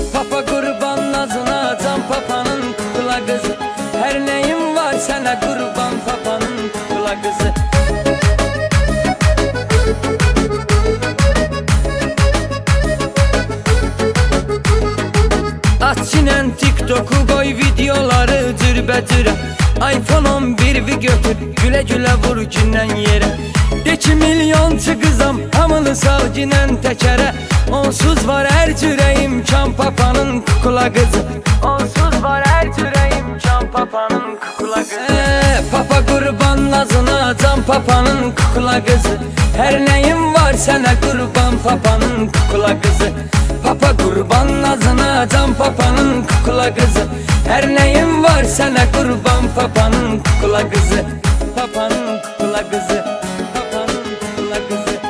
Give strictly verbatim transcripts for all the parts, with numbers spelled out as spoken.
Papa kurban nazına, can papanın kukla kızı. Her neyim var sana kurban papanın kukla kızı. Aç çinen TikTok'u koy videoları cürbəcürə. iPhone on biri götür, gülə gülə vur gündən yerə. De ki milyonçu qızam, hamını sal ginən təkərə. Onsuz var hər cürəyim, can papanın kukla kızı. Onsuz var hər cürəyim, can papanın kukla kızı. Eee, papa kurban nazına, can papanın kukla kızı. Her neyim var sana kurban papanın kukla kızı. Papa kurban nazına, can papanın kukla kızı. Her neyim var sana kurban papanın kukla kızı. Papanın kukla kızı. Papanın kukla kızı.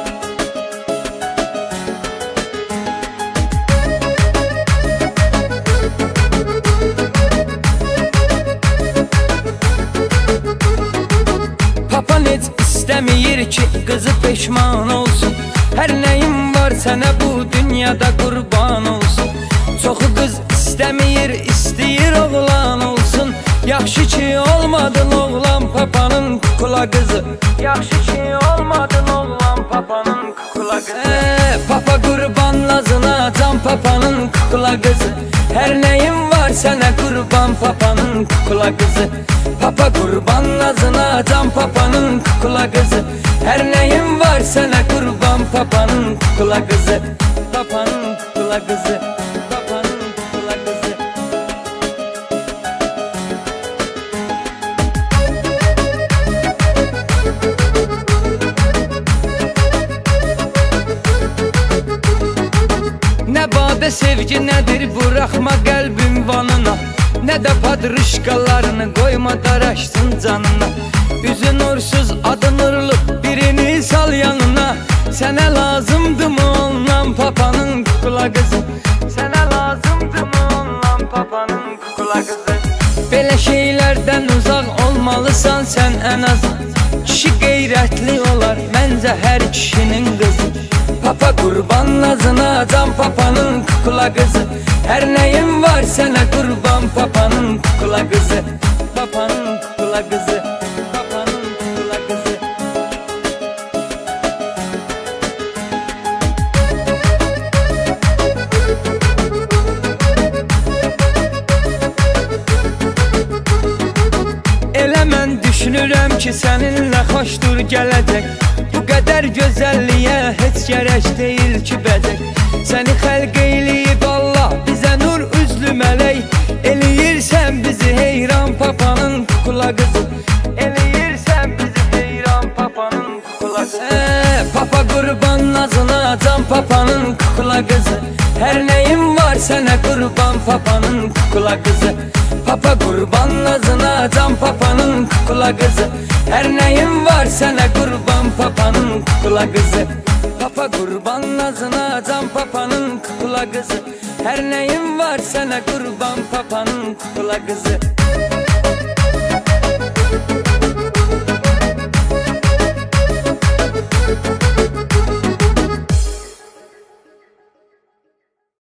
Papan heç istəmir ki kızı peşman olsun. Her neyim var sana bu dünyada kurban olsun. Çoxu qız istəmir, istəyir oğlan olsun. Yaxşı ki olmadın oğlan papanın kukla kızı. Yaxşı ki olmadın oğlan papanın kukla kızı. Eee, papa kurban nazına, can papanın kukla kızı. Her neyim var sana kurban papanın kukla kızı. Papa kurban nazına, can papanın kukla kızı. Her neyim var sana kurban papanın kukla kızı. Papanın kukla kızı. Papanın kukla kızı. Ne badə sevgi nedir, bırakma qəlbim vanına. Ne de padrışkalarını koyma daraşsın canına. Üzün ursuz adın urlu, birini sal yanına. Sana lazımdı mı ondan papanın kukla kızı. Sana lazımdı mı ondan papanın kukla kızı. Belə şeylerden uzak olmalısan sen en az. Kişi qeyrətli olar məncə hər kişinin kızı. Papa kurban nazına, can papanın kukla kızı. Her neyim var sana kurban papanın kukla kızı. Papanın kukla kızı. Papanın kukla kızı. Elə mən düşünürəm ki səninlə xoşdur gələcək. Bu qədər gözəlliyə heç gərək deyil ki bəzək. Səni xəlq eyləyib Allah bizə nur üzlü mələk. Eləyirsən bizi heyran papanın kukla kızı. Eləyirsən bizi heyran papanın kukla kızı. Eee, papa kurban nazına, can papanın kukla kızı. Her neyim var sana kurban papanın kukla kızı. Papa kurban nazına, can papanın kukla kızı. Her neyim var sana kurban papanın kukla kızı. Papa kurban nazına, can papanın kukla kızı. Her neyim var sana kurban papanın kukla kızı.